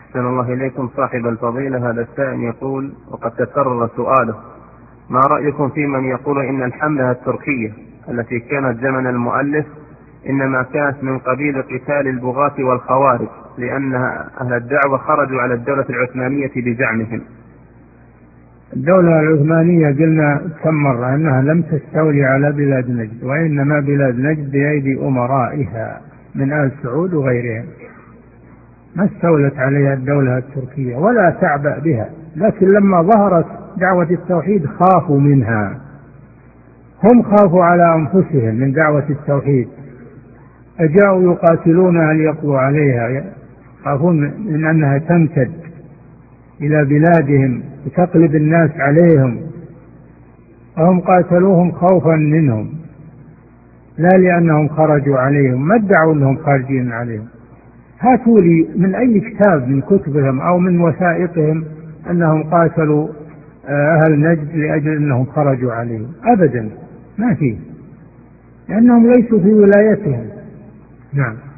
أحسن الله إليكم صاحب الفضيلة. هذا السائل يقول وقد تكرر سؤاله: ما رأيكم في من يقول إن الحملة التركية التي كانت زمن المؤلف إنما كانت من قبيل قتال البغاة والخوارج، لأن أهل الدعوة خرجوا على الدولة العثمانية بزعمهم؟ الدولة العثمانية قلنا كم مرة أنها لم تستولي على بلاد نجد، وإنما بلاد نجد بأيدي أمرائها من آل سعود وغيرهم، ما استولت عليها الدولة التركية ولا تعبأ بها. لكن لما ظهرت دعوة التوحيد خافوا منها، هم خافوا على أنفسهم من دعوة التوحيد، أجاءوا يقاتلونها ليقضوا عليها، خافون من أنها تمتد إلى بلادهم وتقلب الناس عليهم، وهم قاتلوهم خوفا منهم لا لأنهم خرجوا عليهم، ما ادعوا أنهم خارجين عليهم. هاتوا لي من أي كتاب من كتبهم أو من وثائقهم أنهم قاتلوا أهل نجد لأجل أنهم خرجوا عليهم، أبدا ما فيه، لأنهم ليسوا في ولايتهم. نعم.